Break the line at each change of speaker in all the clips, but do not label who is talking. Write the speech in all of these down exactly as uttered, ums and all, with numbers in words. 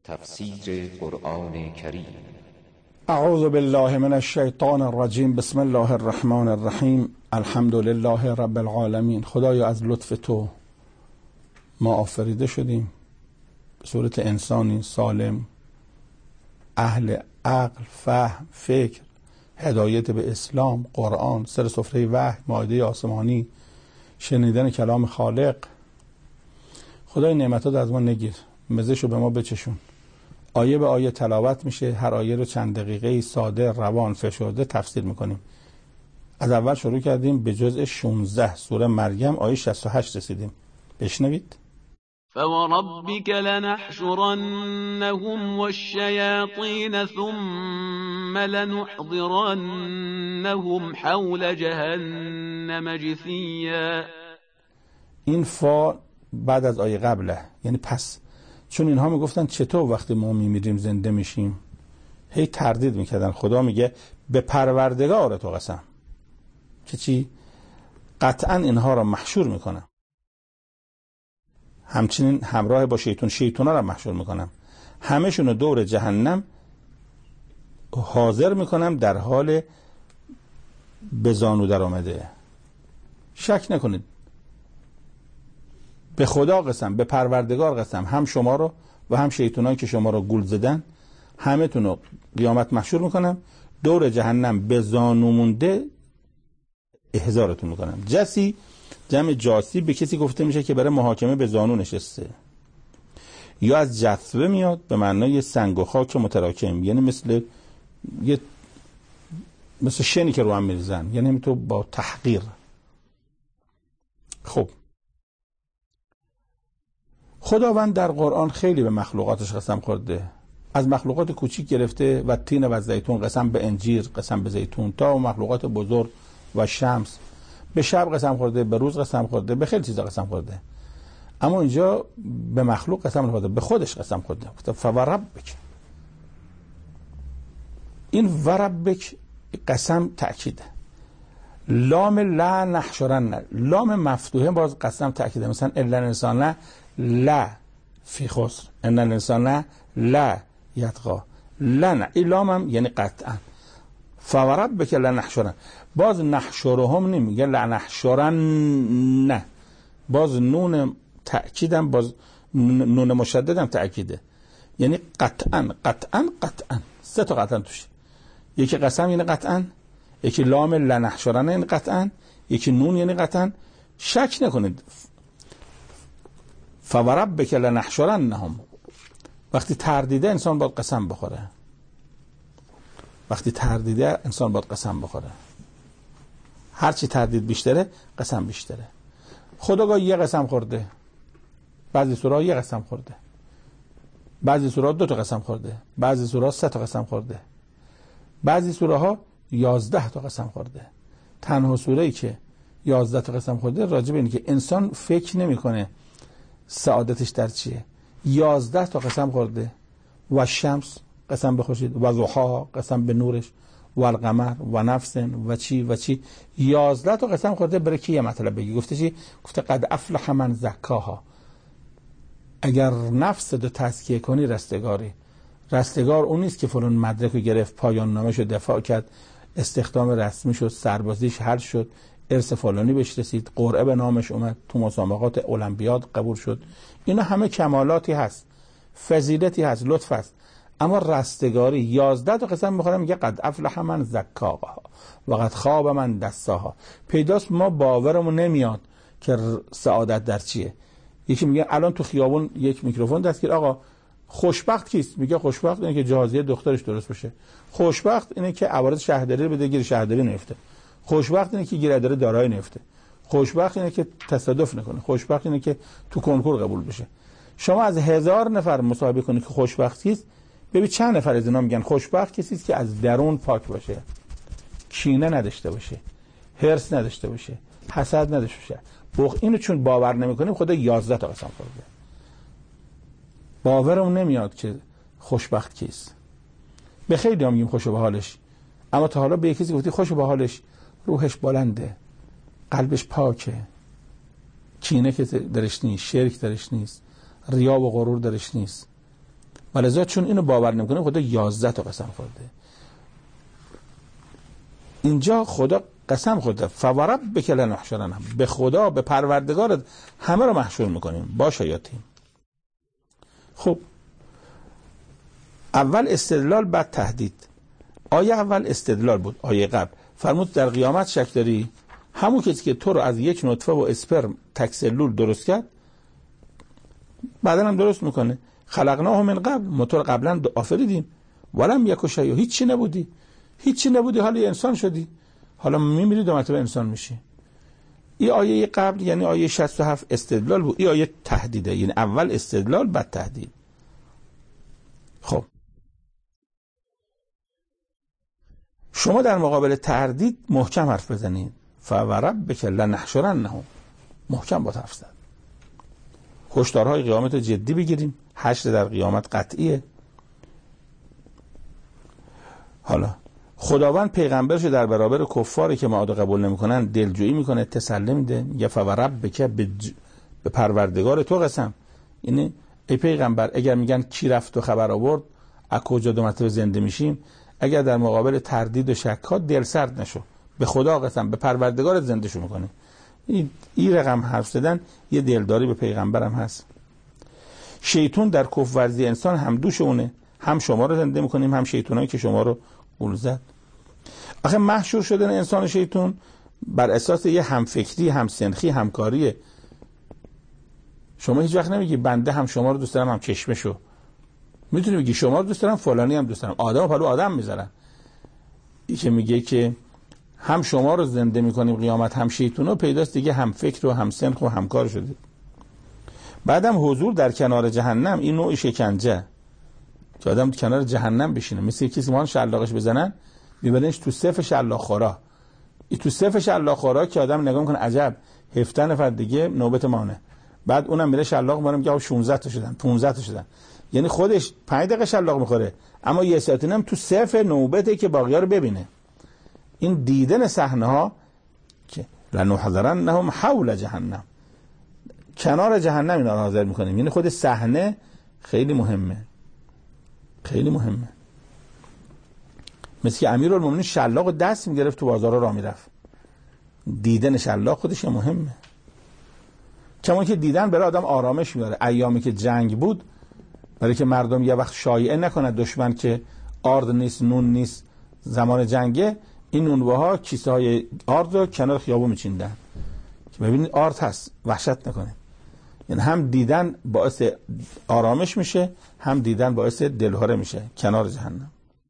تفسیر قرآن کریم.
اعوذ بالله من الشیطان الرجیم. بسم الله الرحمن الرحیم. الحمد لله رب العالمین. خدایا از لطف تو ما آفریده شدیم به صورت انسانی سالم، اهل عقل، فهم، فکر، هدایت به اسلام، قرآن، سر سفره وحی، مائده آسمانی، شنیدن کلام خالق. خدای نعمتات از ما نگیر، مزهشو به ما بچشون. آیه به آیه تلاوت میشه، هر آیه رو چند دقیقه ساده، روان، فشرده تفسیر میکنیم. از اول شروع کردیم به جزء شانزده سوره مریم، آیه شصت و هشت رسیدیم. بشنوید.
فوربك لنحشرنهم والشياطين ثم لنحضرنهم حول جهنم جثيا.
این فا بعد از آیه قبله، یعنی پس، چون اینها میگفتن چطور وقتی ما میمیریم زنده میشیم، هی تردید میکردن. خدا میگه به پروردگار تو قسم که چی؟ قطعا اینها را محشور میکنم، همچنین همراه با شیطان، شیطانا را محشور میکنم، همشون رو دور جهنم حاضر میکنم در حال به زانو در آمده. شک نکنید، به خدا قسم، به پروردگار قسم، هم شما رو و هم شیطانایی که شما رو گول زدن همه تون رو قیامت محشور میکنم، دور جهنم به زانو مونده احضارتون میکنم. جسی جمع جاسی به کسی گفته میشه که برای محاکمه به زانو نشسته، یا از جثوه میاد به معنای سنگ و خاک متراکم، یعنی مثل یه مثل شنی که رو هم میریزن، یعنی همینطور با تحقیر. خب خداوند در قرآن خیلی به مخلوقاتش قسم خورده، از مخلوقات کوچیک گرفته و تین و زیتون قسم به انجیر، قسم به زیتون، تا و مخلوقات بزرگ و شمس، به شب قسم خورده، به روز قسم خورده، به خیلی چیزا قسم خورده. اما اینجا به مخلوق قسم خورده، به خودش قسم خورده. فوربک، این وربک قسم تأکیده. لام لا نحشرن، لام مفتوحه باز قسم تأکیده. مثلا الا الانسان لا فی خسر، ان الانسان لا یطغی، لا نه، این لام هم یعنی قطعا. فوربک لنحشرن، باز نحشرهم نمیگه لنحشرن، نه، باز نون تأکیدم، باز نون مشددم تأکیده، یعنی قطعا قطعا قطعا، سه تا قطعا توش. یکی قسم یعنی قطعا، یکی لام لنحشرن یعنی قطعا، یکی نون یعنی قطعا. شک نکنید. فوربک لنحشرنهم، وقتی تردیده انسان باید قسم بخوره، وقتی تردیده انسان باید قسم بخوره. هرچی تردید بیشتره قسم بیشتره. خداگاه یه قسم خورده، بعضی سوره یه قسم خورده، بعضی سوره دو تا قسم خورده، بعضی سوره سه تا قسم خورده، بعضی سوره ها یازده تا قسم خورده. تنها سوره‌ای که یازده تا قسم خورده راجع به اینه که انسان فکر نمی‌کنه سعادتش در چیه. یازده تا قسم خورده. و شمس قسم بخورید، و ضحاها قسم به نورش، و القمر و نفس و چی و چی. یازده تا قسم خورده. برای کی یه مطلب بگی؟ گفته چی؟ گفته قد افلح من زکاها، اگر نفس رو تزکیه کنی رستگاری. رستگار اون نیست که فلان مدرک رو گرفت، پایان نامش رو دفاع کرد، استخدام رسمی شد، سربازیش حل شد، ارث فلانی بهش رسید، قرعه به نامش اومد، تو مسابقات المپیاد قبول شد. اینا همه کمالاتی هست، فضیلتی هست، لطف هست. اما رستگاری یازده تا قسم میخورم، میگه قد افلح من زکاها و قد خواب من دساها. پیداست ما باورمون نمیاد که سعادت در چیه. یکی میگه الان تو خیابون یک میکروفون دستگیر، آقا خوشبخت کیست؟ میگه خوشبخت اینه که جهازیه دخترش درست بشه. خوشبخت اینه که عوارض شهرداری بده، گیر شهرداری نفته. خوشبخت اینه که گیر اداره دارایی نفته. خوشبخت اینه که تصادف نکنه. خوشبخت اینه که تو کنکور قبول بشه. شما از هزار نفر مصاحبه کنید که خوشبخت کیست، ببین چند نفر از اینا میگن خوشبخت کسی است که از درون پاک باشه، کینه نداشته باشه، حرص نداشته باشه، حسد نداشته باشه. بخ اینو چون باور نمیکنیم خدا یازده تا قسم خورده. باورمون نمیاد که خوشبخت کیست. به خیلی هم میگیم خوشو به حالش، اما تا حالا به کسی گفتی خوشو به حالش؟ روحش بلنده، قلبش پاکه، کینه که درش نیست، شرک درش نیست، ریا و غرور درش نیست، ولذا چون اینو باور نمیکنیم خدا یازده تا قسم خورده. اینجا خدا قسم خورده فوربک لنحشرنهم، به خدا به پروردگارت همه رو محشور میکنیم با شیاطین. خب اول استدلال بعد تهدید. آیه اول استدلال بود، آیه قبل فرمود در قیامت شک داری؟ همون کسی که تو رو از یک نطفه و اسپرم تک سلول درست کرد بعدا هم درست میکنه. خلقناه من قبل، ما تو رو قبلا آفریدیم ولم یک شیء، هیچی نبودی هیچی نبودی حالا یه انسان شدی، حالا میمیری دو مرتبه انسان میشی. این آیه قبل یعنی آیه شصت و هفت استدلال بود، این آیه تهدیده، یعنی اول استدلال بعد تهدید. خب شما در مقابل تردید محکم حرف بزنید. فوربک لنحشرنهم، محکم با حرف زد. هشدارهای قیامت رو جدی بگیریم. حشر در قیامت قطعیه. حالا خداوند پیغمبرش در برابر کفاری که معاد قبول نمیکنن دلجویی میکنه، تسلی میده، میگه فوربک به ج... به پروردگار تو قسم. یعنی ای پیغمبر اگر میگن کی رفت و خبر آورد از کجا دو مرتبه زنده میشیم، اگر در مقابل تردید و شک ها دل سرد نشو، به خدا قسم به پروردگارت زنده شو میکنه. این این رقم حرف زدن یه دلداری به پیغمبرم هست. شیطان در کف ورزی انسان هم دوش اونه، هم شما رو زنده میکنیم هم شیطانایی که شما رو گول زد. آخه محشور شدن انسان و شیطان بر اساس یه همفکری، همسنخی، همکاریه. شما هیچ وقت نمیگی بنده هم شما رو دوست دارم هم چشمشو، میتونی بگی شما رو دوست دارم فلانی هم دوست دارم. آدم پلو آدم میذارن. این که میگه که هم شما رو زنده میکنیم قیامت هم شیطانو، پیداست دیگه هم فکر و هم سنخ و همکار شده. بعدم حضور در کنار جهنم، این نوع شکنجه که آدم کنار جهنم بشینه، مثل کسی ما شلاقش بزنن میبرنش تو صف شلاق خورا. این تو صف شلاق خورا که آدم نگاه میکنه عجب هفده نفر دیگه نوبت مانه، بعد اونم میره شلاق میبره میگه شانزده تا شدن پانزده تا شدن، یعنی خودش پنج دقیقه شلاق میخوره اما یه ساعت هم تو صف نوبته که باقی‌ها رو ببینه. این دیدن صحنه ها که لنحضرنهم حول جهنم، کنار جهنم اینا رو حاضر میکنیم، یعنی خود صحنه خیلی مهمه، خیلی مهمه. مثل که امیرالمومنین شلاق دست میگرفت تو بازار راه میرفت، دیدن شلاق خودش مهمه. کما که دیدن برای آدم آرامش میاره. ایامی که جنگ بود برای که مردم یه وقت شایعه نکنه دشمن که آرد نیست نون نیست زمان جنگه، این نونوه ها کیسه های آرد رو کنار خیابون میچیندن که ببینید آرد هست وحشت نکنه. یعنی هم دیدن باعث آرامش میشه هم دیدن باعث دلهره میشه کنار جهنم.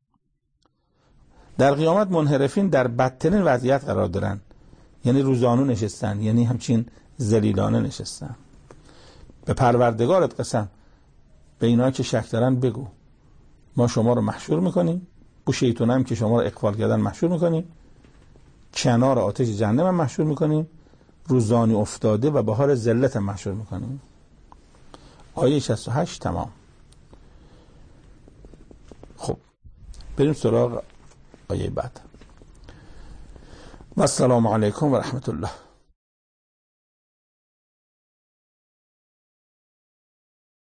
در قیامت منحرفین در بدترین وضعیت قرار دارن، یعنی روزانو نشستن، یعنی همچین ذلیلانه نشستن. به پروردگارت قسم به اینا که شک دارن بگو ما شما رو محشور میکنیم، بو شیطان هم که شما رو اغفال کردن محشور میکنیم، کنار آتش جهنم هم محشور میکنیم، روزانی افتاده و به حال ذلت هم محشور میکنیم. آیه شصت و هشت تمام. خب بریم سراغ آیه بعد. و السلام علیکم و رحمت الله.